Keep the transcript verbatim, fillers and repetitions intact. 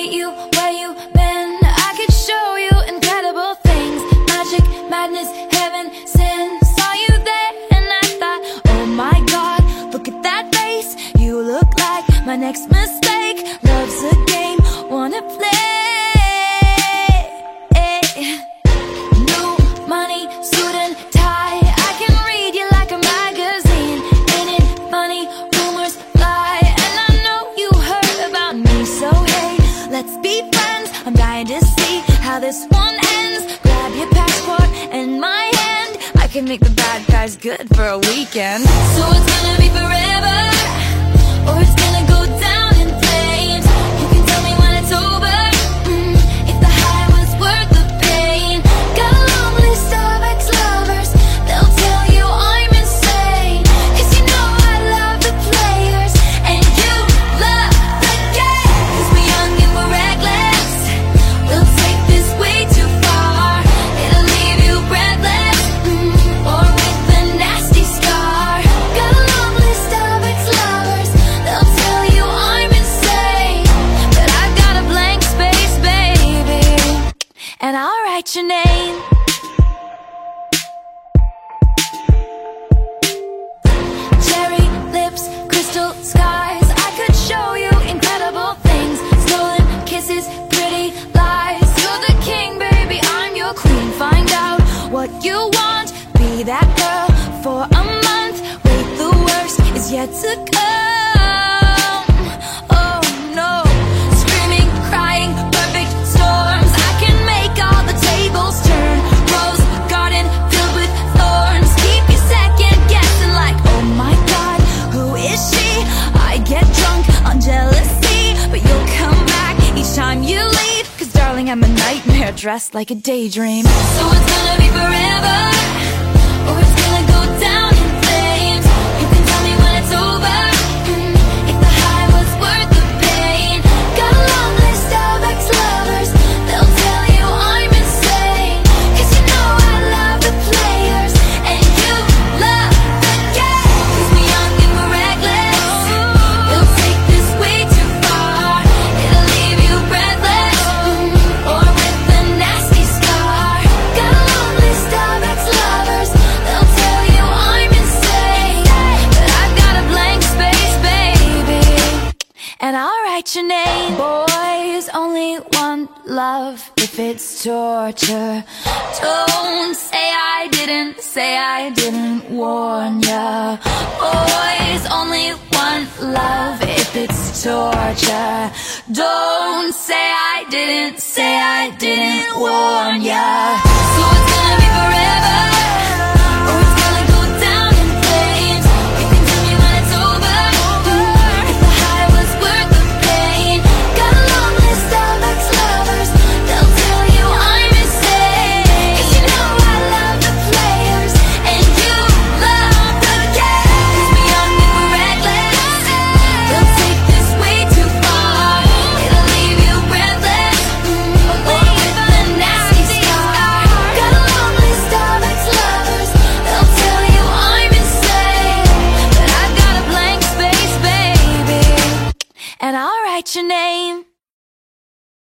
meet you where you been. I could show you incredible things. Magic, madness, heaven, sin. Saw you there and I thought, oh my God, look at that face. You look like my next mistake. Love's a game, wanna play. New money, suit and tie. I can read you like a magazine. Ain't it funny? Rumors fly, and I know you heard about me. So hey, let's be friends. I'm dying to see how this one ends. Grab your passport and my hand. I can make the bad guys good for a weekend. So it's gonna be forever, or it's gonna go down in flames. You can tell me when it's over, mm, if the high was worth the pain. Got a long list of ex-lovers, they'll tell you I'm insane. Cause you know I love the players, and you love the game. Cause we're young and we're reckless, we'll take this way too far. It'll leave you breathless, mm, or with a nasty scar. Got a long list of ex-lovers, they'll tell you I'm insane. But I've got a blank space, baby, and I'll write your name. Cherry lips, crystal skies. I could show you incredible things. Stolen kisses, pretty lies. You're the king, baby, I'm your queen. Find out what you want, be that girl for a month. Wait, the worst is yet to come. Oh no, screaming, crying, perfect storms. I can make all the tables turn. Rose garden filled with thorns. Keep you second guessing like, oh my God, who is she? I get drunk on jealousy, but you'll come back each time you leave. Cause darling, I'm a nightmare dressed like a daydream. So it's gonna be forever, or it's gonna go down in flames. You can tell me when it's over, mm, if the high was worth the pain. Got a long list of ex-lovers, they'll tell you I'm insane. Cause you know I love the players, and you love the game. Cause we're young and we're reckless, we'll take this way too far. It'll leave you breathless, mm, or with a nasty scar. Got a long list of ex-lovers, they'll tell you I'm insane. But I've got a blank space, baby, and I'll write your name. Boys only want love if it's torture. Don't say I didn't, say I didn't warn ya. Boys only want love if it's torture. Don't say I didn't, say I didn't warn ya. So it's gonna be forever,